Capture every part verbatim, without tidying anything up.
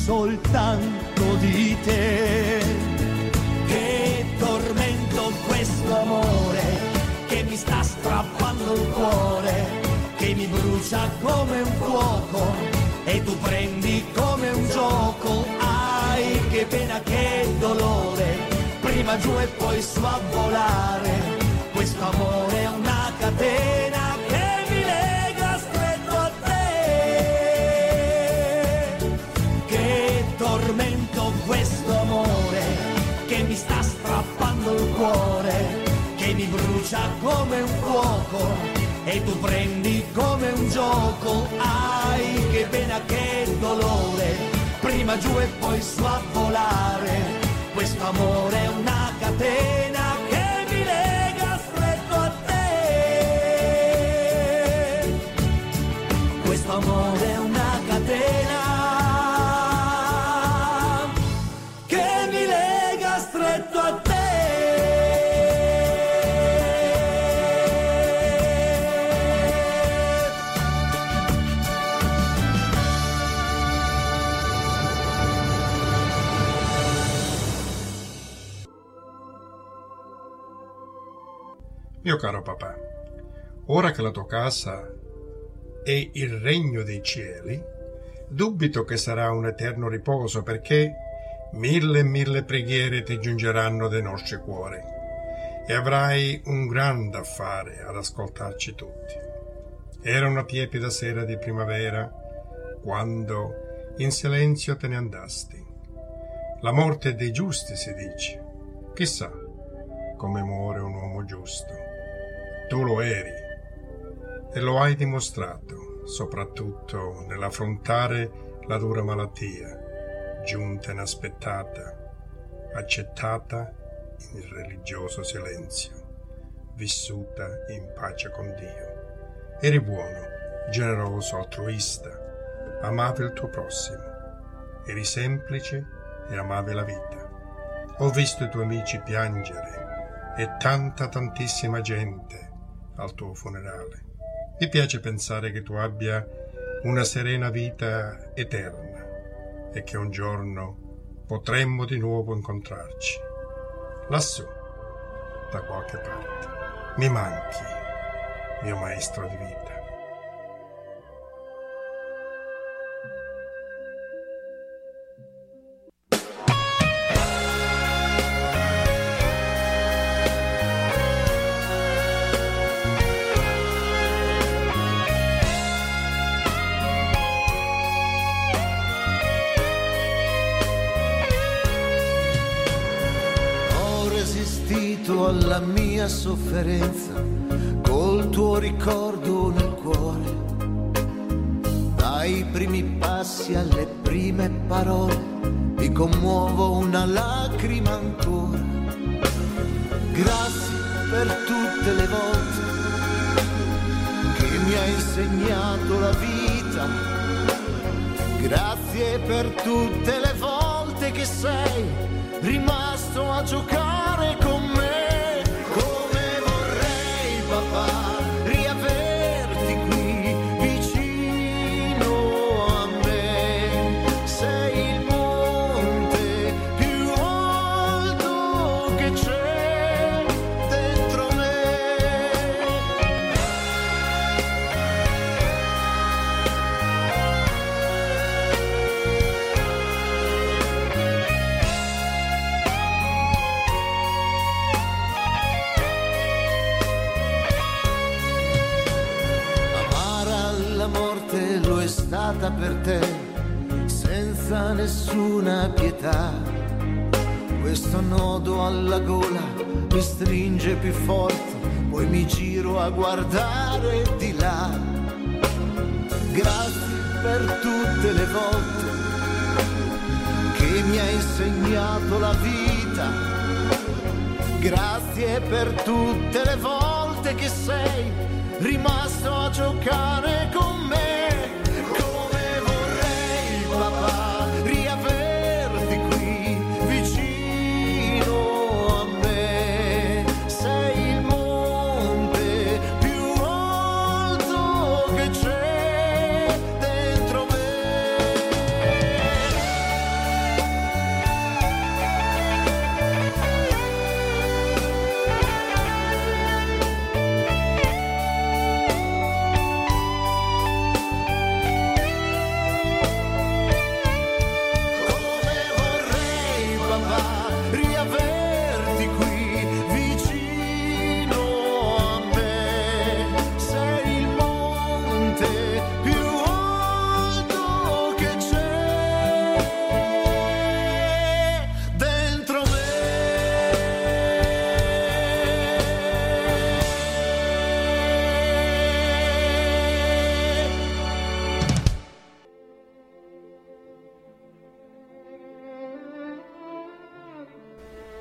soltanto di te. Che tormento questo amore che mi sta strappando il cuore, che mi brucia come un fuoco e tu prendi come un gioco. Ai, che pena, che dolore, prima giù e poi su a volare. Questo amore è una catena che mi lega stretto a te. Che tormento questo amore che mi sta strappando il cuore, che mi brucia come un fuoco e tu prendi come un gioco. Ai, che pena, che dolore, prima giù e poi su a volare. Questo amore è una catena che mi lega stretto a te. Questo amore è una catena che mi lega stretto a te. Mio caro papà, ora che la tua casa è il regno dei cieli, dubito che sarà un eterno riposo, perché mille e mille preghiere ti giungeranno dai nostri cuori e avrai un grande affare ad ascoltarci tutti. Era una tiepida sera di primavera quando in silenzio te ne andasti. La morte dei giusti, si dice. Chissà come muore un uomo giusto. Tu lo eri e lo hai dimostrato, soprattutto nell'affrontare la dura malattia, giunta inaspettata, accettata in religioso silenzio, vissuta in pace con Dio. Eri buono, generoso, altruista, amavi il tuo prossimo, eri semplice e amavi la vita. Ho visto i tuoi amici piangere e tanta tantissima gente al tuo funerale. Mi piace pensare che tu abbia una serena vita eterna e che un giorno potremmo di nuovo incontrarci lassù da qualche parte. Mi manchi, mio maestro di vita. Alla mia sofferenza, col tuo ricordo nel cuore, dai primi passi alle prime parole, mi commuovo una lacrima ancora. Grazie per tutte le volte che mi hai insegnato la vita, grazie per tutte le volte che sei rimasto a giocare con me. Riaverti qui vicino a me, sei il monte più alto che c'è dentro me. Lo è stata per te, senza nessuna pietà. Questo nodo alla gola mi stringe più forte, poi mi giro a guardare di là. Grazie per tutte le volte che mi hai insegnato la vita, grazie per tutte le volte che sei rimasto a giocare con me. Come vorrei, papà, riaverti qui vicino a me. Sei il monte più alto che c'è dentro me.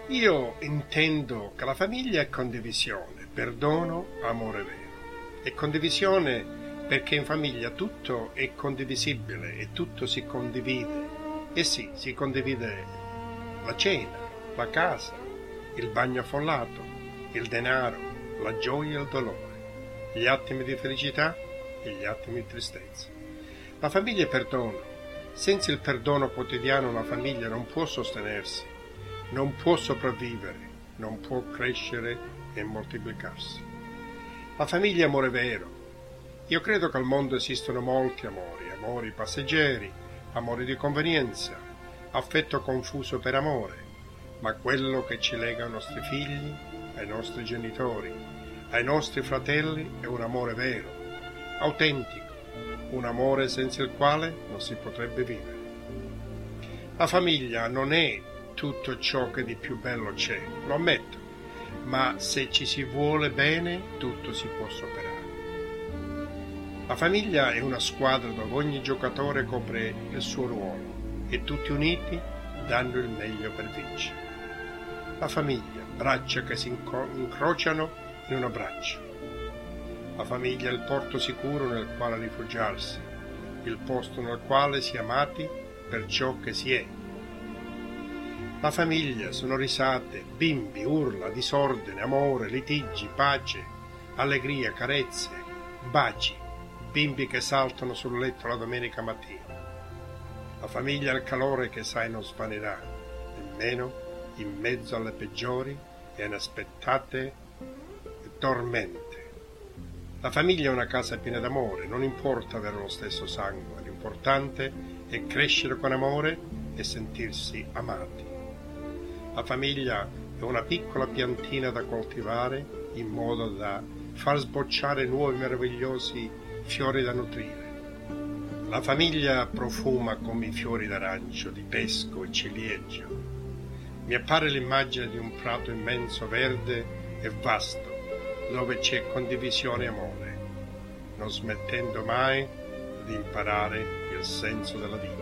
Io intendo che la famiglia è condivisione, perdono, amore vero. È condivisione perché in famiglia tutto è condivisibile e tutto si condivide. E sì, si condivide la cena, la casa, il bagno affollato, il denaro, la gioia e il dolore, gli attimi di felicità e gli attimi di tristezza. La famiglia è perdono. Senza il perdono quotidiano una famiglia non può sostenersi, non può sopravvivere, non può crescere e moltiplicarsi. La famiglia è amore vero. Io credo che al mondo esistono molti amori, amori passeggeri, amori di convenienza, affetto confuso per amore, ma quello che ci lega ai nostri figli, ai nostri genitori, ai nostri fratelli è un amore vero, autentico, un amore senza il quale non si potrebbe vivere. La famiglia non è tutto ciò che di più bello c'è, lo ammetto, ma se ci si vuole bene tutto si può superare. La famiglia è una squadra dove ogni giocatore copre il suo ruolo e tutti uniti danno il meglio per vincere. La famiglia, braccia che si inco- incrociano in un abbraccio. La famiglia è il porto sicuro nel quale rifugiarsi, il posto nel quale si è amati per ciò che si è. La famiglia sono risate, bimbi, urla, disordine, amore, litigi, pace, allegria, carezze, baci, bimbi che saltano sul letto la domenica mattina. La famiglia è il calore che sai non svanirà, nemmeno in mezzo alle peggiori e inaspettate tormente. La famiglia è una casa piena d'amore, non importa avere lo stesso sangue, l'importante è crescere con amore e sentirsi amati. La famiglia è una piccola piantina da coltivare in modo da far sbocciare nuovi meravigliosi fiori da nutrire. La famiglia profuma come i fiori d'arancio, di pesco e ciliegio. Mi appare l'immagine di un prato immenso, verde e vasto, dove c'è condivisione e amore, non smettendo mai di imparare il senso della vita.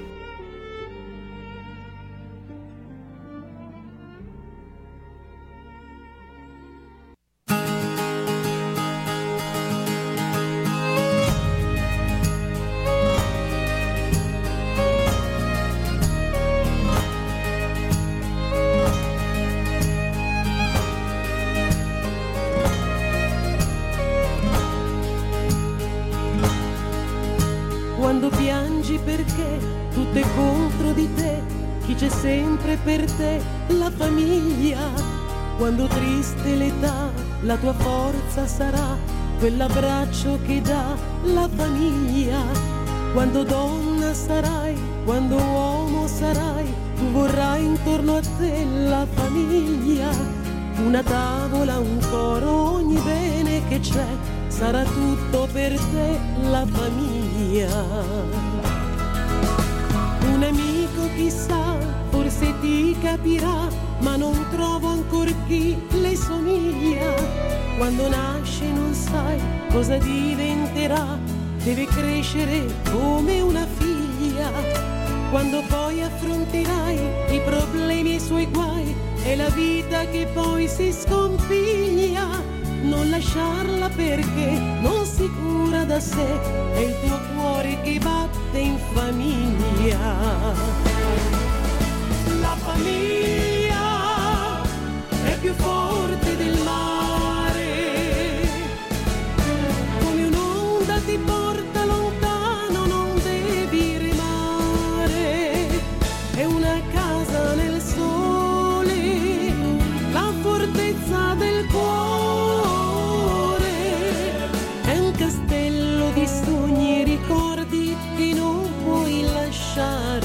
Quando piangi perché tutto è contro di te, chi c'è sempre per te? La famiglia. Quando triste l'età, la tua forza sarà quell'abbraccio che dà la famiglia. Quando donna sarai, quando uomo sarai, tu vorrai intorno a te la famiglia. Una tavola, un coro, ogni bene che c'è sarà tutto per te la famiglia. Un amico chissà, forse ti capirà, ma non trovo ancor chi le somiglia. Quando nasce non sai cosa diventerà, deve crescere come una figlia. Quando poi affronterai i problemi e i suoi guai, è la vita che poi si sconfiglia. Non lasciarla perché non si cura da sé, è il tuo cuore che batte in famiglia. La famiglia è più forte del mare, come un'onda ti porta lontano, non devi remare. È una casa nel sole, la fortezza del cuore. Di sogni e ricordi che non puoi lasciare.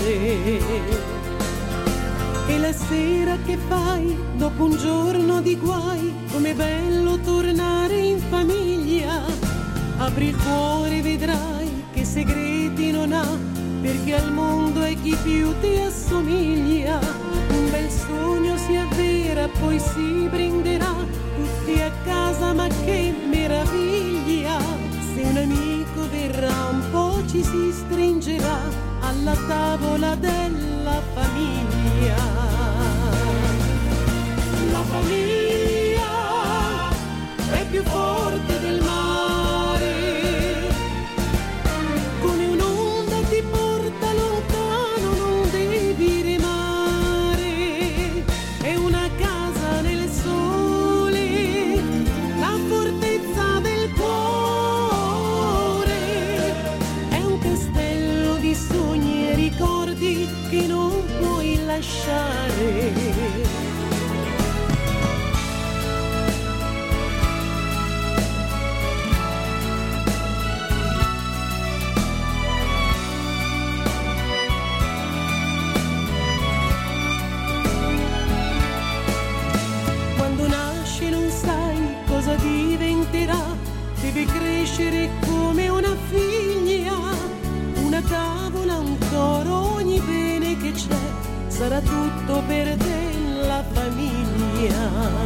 E la sera che fai dopo un giorno di guai, com'è bello tornare in famiglia. Apri il cuore e vedrai che segreti non ha, perché al mondo è chi più ti assomiglia. Un bel sogno si avvera, poi si brinderà tutti a casa, ma che meraviglia. Se un amico verrà un po' ci si stringerà alla tavola della famiglia. La famiglia è più forte del mare, come un'onda ti porta lontano, non devi remare. È una casa nel sole, la fortezza del cuore, è un castello di sogni e ricordi che non puoi lasciare. Deve crescere come una figlia, una tavola, un coro, ogni bene che c'è sarà tutto per te, la famiglia.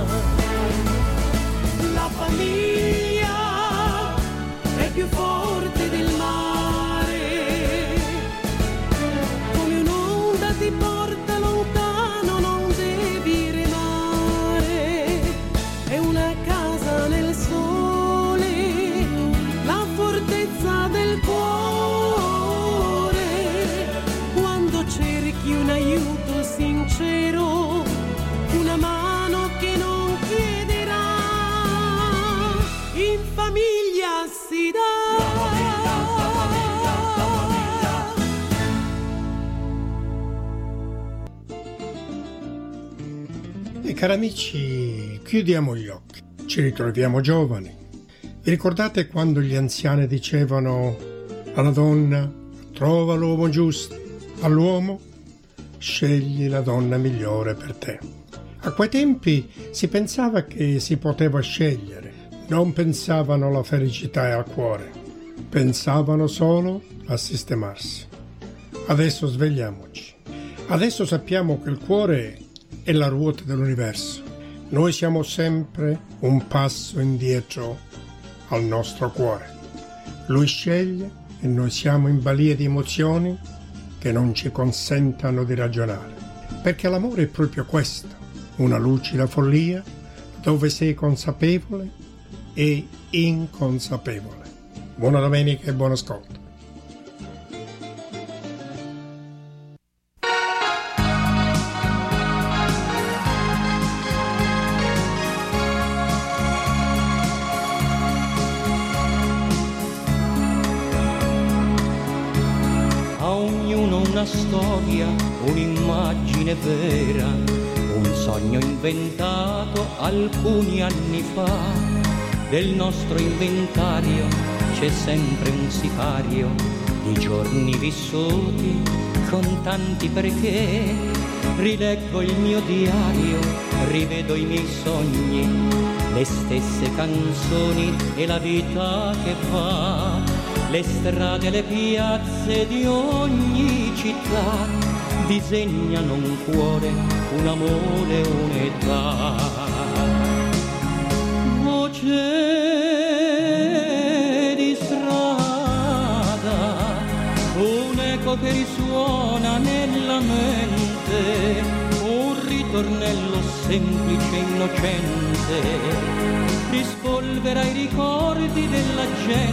La famiglia è più forte del mare, come un'onda ti porta lontano, non devi remare. È una casa nel sole, del cuore, quando cerchi un aiuto sincero, una mano che non chiederà, in famiglia si dà. E cari amici, chiudiamo gli occhi, ci ritroviamo giovani. Vi ricordate quando gli anziani dicevano alla donna trova l'uomo giusto, all'uomo scegli la donna migliore per te? A quei tempi si pensava che si poteva scegliere, non pensavano alla felicità e al cuore, pensavano solo a sistemarsi. Adesso svegliamoci, adesso sappiamo che il cuore è la ruota dell'universo, noi siamo sempre un passo indietro al nostro cuore. Lui sceglie e noi siamo in balia di emozioni che non ci consentano di ragionare. Perché l'amore è proprio questo, una lucida follia dove sei consapevole e inconsapevole. Buona domenica e buon ascolto. Una storia, un'immagine vera, un sogno inventato alcuni anni fa. Del nostro inventario c'è sempre un sipario di giorni vissuti con tanti perché. Rileggo il mio diario, rivedo i miei sogni, le stesse canzoni e la vita che fa. Le strade e le piazze di ogni città disegnano un cuore, un amore, un'età. Voce di strada, un'eco che risuona nella mente, un ritornello semplice e innocente rispolvera i ricordi della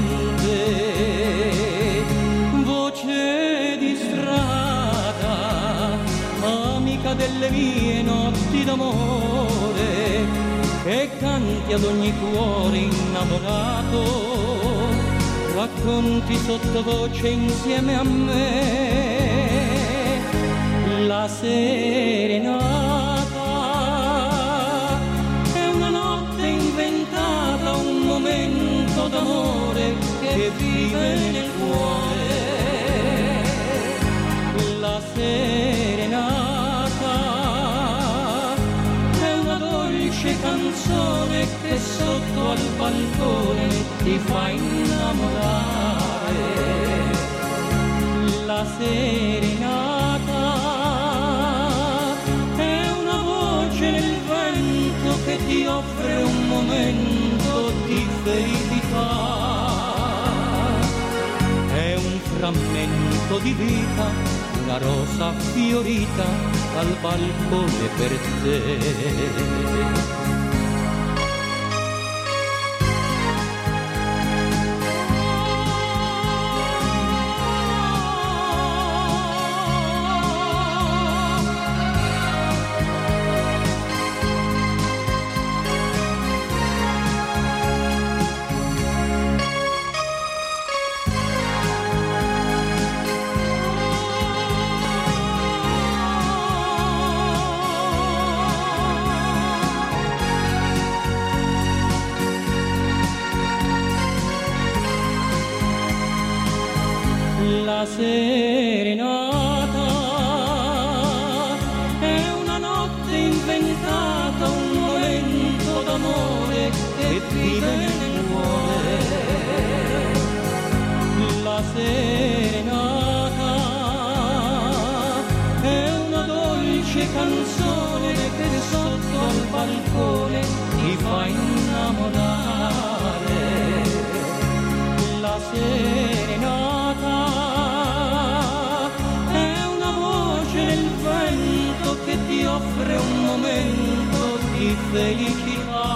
gente. Voce di strada, amica delle mie notti d'amore, che canti ad ogni cuore innamorato, racconti sottovoce insieme a me la serenata. Un momento d'amore che vive nel cuore, la serenata è una dolce canzone che sotto al balcone ti fa innamorare. La serenata è una voce nel vento che ti offre un momento di felicità. È un frammento di vita, una rosa fiorita al balcone per te. La serenata è una notte inventata, un momento d'amore che vive nel cuore. La serenata è una dolce canzone che sotto al balcone ti fa innamorare. La serenata che ti offre un momento di felicità,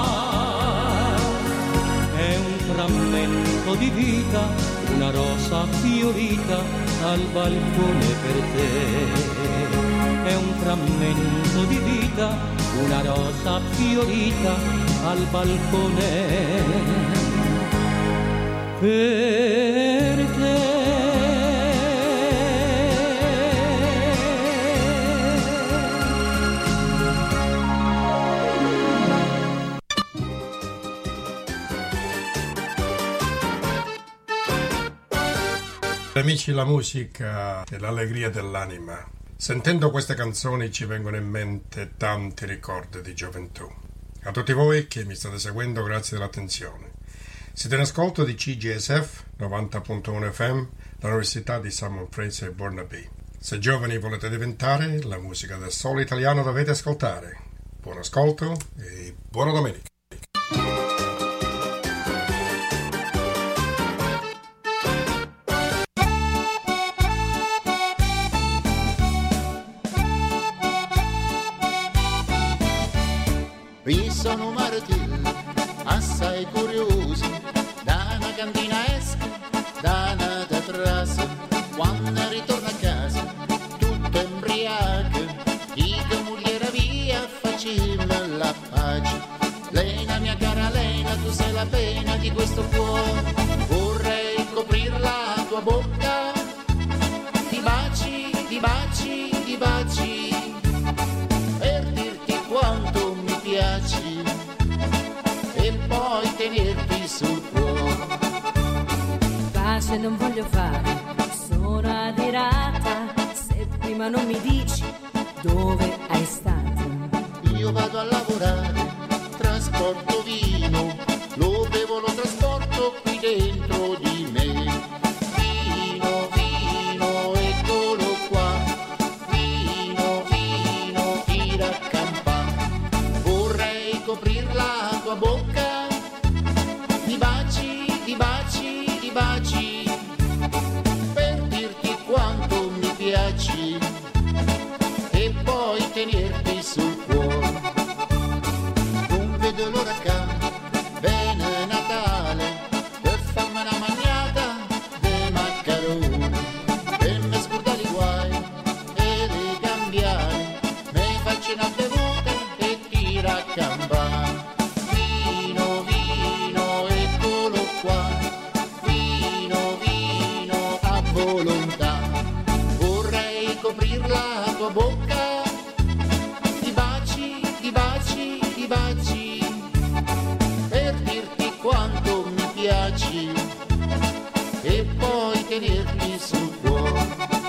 è un frammento di vita, una rosa fiorita al balcone per te. È un frammento di vita, una rosa fiorita al balcone per te. Amici, la musica è l'allegria dell'anima. Sentendo queste canzoni ci vengono in mente tanti ricordi di gioventù. A tutti voi che mi state seguendo, grazie dell'attenzione. Siete in ascolto di C G S F novanta punto uno F M, l'Università di Simon Fraser Burnaby. Se giovani volete diventare, la musica del solo italiano dovete ascoltare. Buon ascolto e buona domenica. Io sono Martin, assai curioso, da una cantina esco, da una terrazza, quando ritorno a casa, tutto embriaco, dico mogliera via, facciamo la pace. Lena, mia cara Lena, tu sei la pena di questo cuore, vorrei coprir la tua bocca, di baci, di baci, di baci, per dirti quanto mi piaci e poi tenerti sul cuore. Pace non voglio fare, sono adirata, se prima non mi dici dove hai stato. Io vado a lavorare, trasporto vino, lo bevo, lo trasporto qui dentro di me. Vino, vino, eccolo qua, vino, vino, tira a campà. Vorrei coprir la tua bocca di baci, di baci, di baci, per dirti quanto mi piaci e poi tenerti sul cuore. Non vedo l'ora che viene Natale per farmi una magnata di maccheroni, per me scordare i guai e le cambiare, mi faccio una bevuta e tira a campare. Vino, vino, eccolo qua, vino, vino a volontà. Vorrei coprir la tua bocca di baci, di baci, di baci, per dirti quanto mi piaci e poi tenerti sul cuore.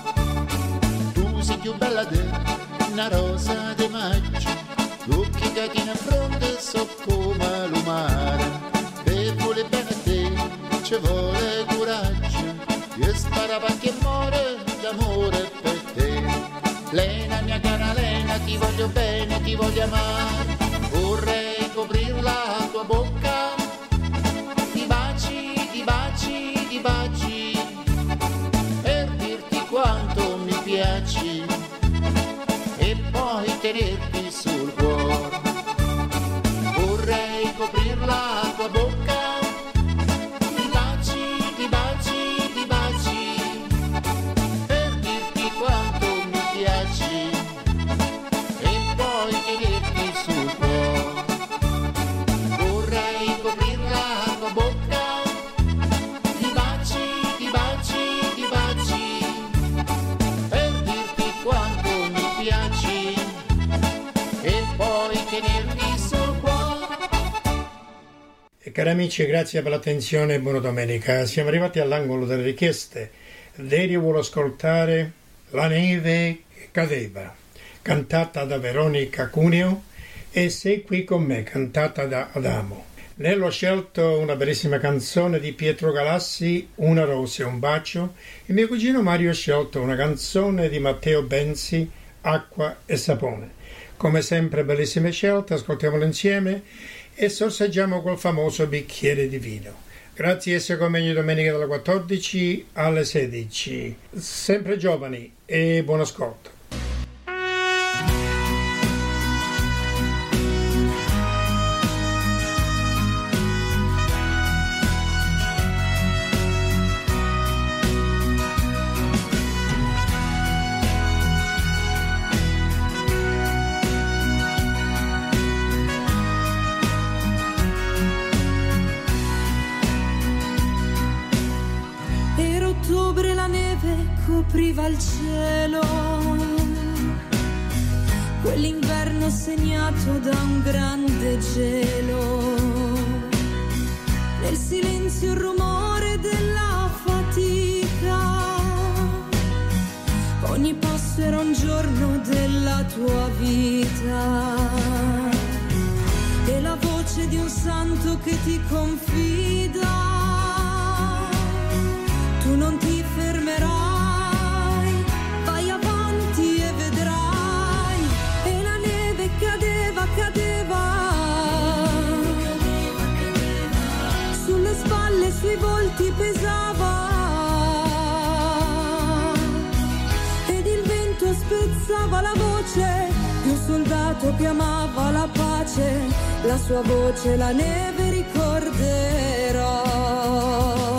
Tu sei più bella di una rosa di maggio, l'occhio che ti in fronte so come lo mare, e vuole bene a te, ci vuole coraggio, e spara che muore d'amore per te. Lena, mia cara Lena, ti voglio bene, ti voglio amare, vorrei coprir la tua bocca di baci, di baci, di baci, per dirti quanto mi piaci piaci e poi tenerti sul cuore. Vorrei coprir la tua bocca di baci, di baci, di baci, per dirti quanto mi piaci e poi tenerti sul cuore. Vorrei coprir la tua bocca di baci, di baci, di baci, per dirti quanto mi piaci e poi tenerti sul cuore. E cari amici, grazie per l'attenzione e buona domenica. Siamo arrivati all'angolo delle richieste. Derio vuole ascoltare La neve cadeva, cantata da Veronica Cuneo, e Sei qui con me, cantata da Adamo. Nello ha scelto una bellissima canzone di Pietro Galassi, Una rosa e un bacio. Il mio cugino Mario ha scelto una canzone di Matteo Benzi, Acqua e sapone. Come sempre bellissime scelte, ascoltiamole insieme e sorseggiamo quel famoso bicchiere di vino. Grazie, essere con me ogni domenica dalle quattordici alle sedici. Sempre giovani e buon ascolto. Copriva il cielo, quell'inverno segnato da un grande gelo. Nel silenzio il rumore della fatica, ogni passo era un giorno della tua vita. E la voce di un santo che ti confida, tu non ti fermerai. Sui volti pesava ed il vento spezzava la voce di un soldato che amava la pace. La sua voce la neve ricorderò.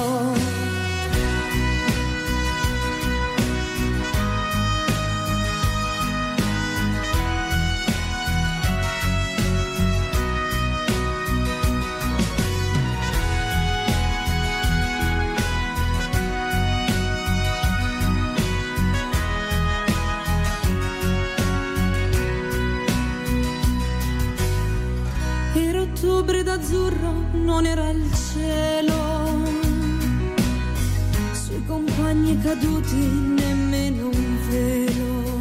Ottobre d'azzurro non era il cielo, sui compagni caduti nemmeno un velo,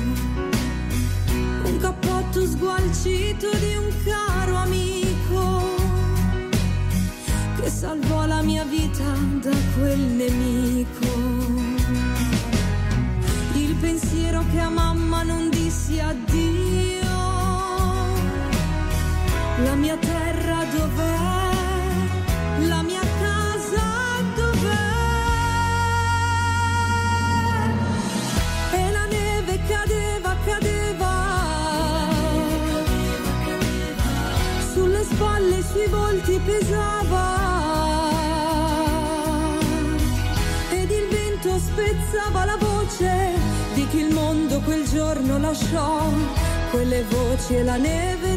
un cappotto sgualcito di un caro amico che salvò la mia vita da quel nemico. Il pensiero che a mamma non dissi addio. La mia terra dov'è? La mia casa dov'è? E la neve cadeva, cadeva, sulle spalle, sui volti pesava ed il vento spezzava la voce di chi il mondo quel giorno lasciò. Quelle voci e la neve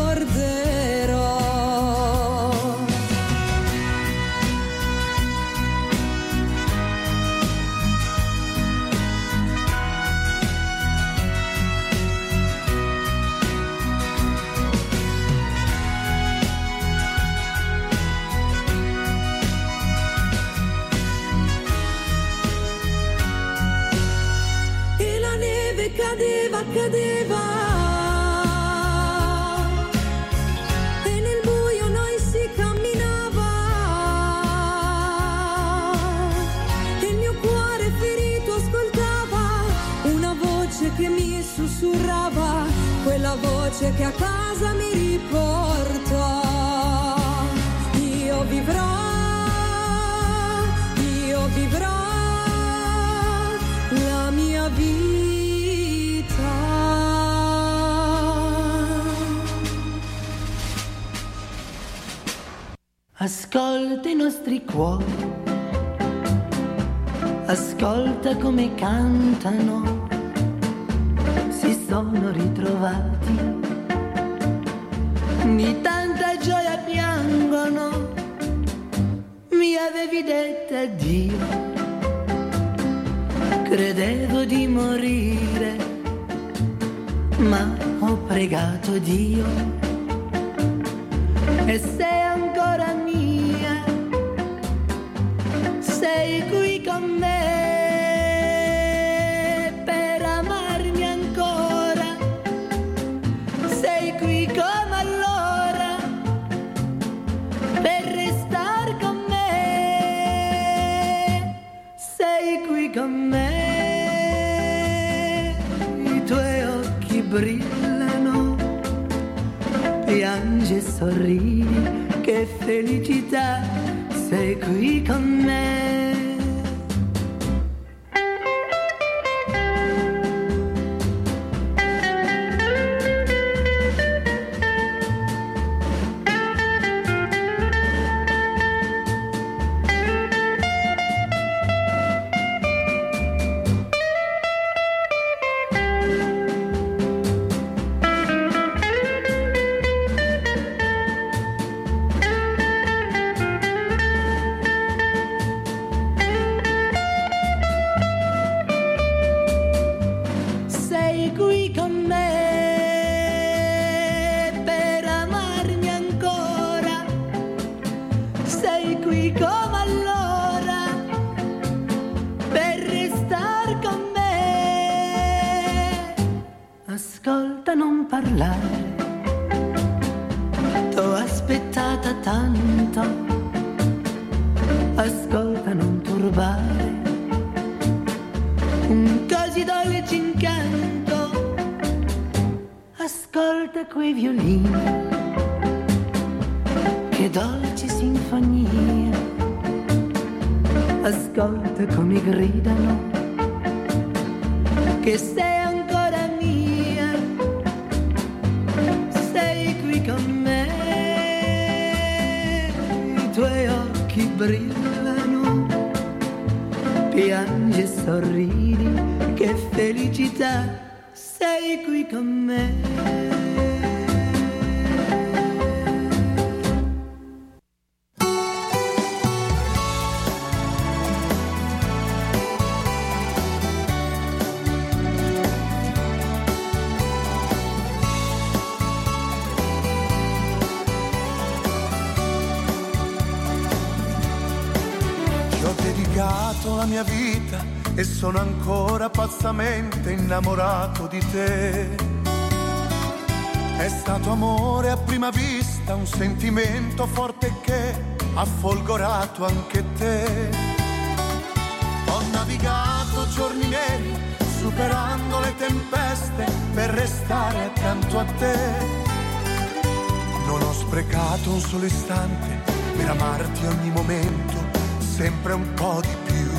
ricorderò. E la neve cadeva, cadeva. Che mi sussurrava, quella voce che a casa mi riportò. Io vivrò, io vivrò la mia vita. ascolta i nostri cuori, ascolta come cantano, si sono ritrovati, di tanta gioia piangono, mi avevi detto addio, credevo di morire, ma ho pregato Dio. E sei ancora mia, sei qui con me per amarmi ancora, sei qui come allora per restar con me, sei qui con me, i tuoi occhi brillano, piangi e sorridi, che felicità, sei qui con me. La mia vita e sono ancora pazzamente innamorato di te. È stato amore a prima vista, un sentimento forte che ha folgorato anche te. Ho navigato giorni neri, superando le tempeste per restare accanto a te. Non ho sprecato un solo istante per amarti ogni momento, sempre un po' di più.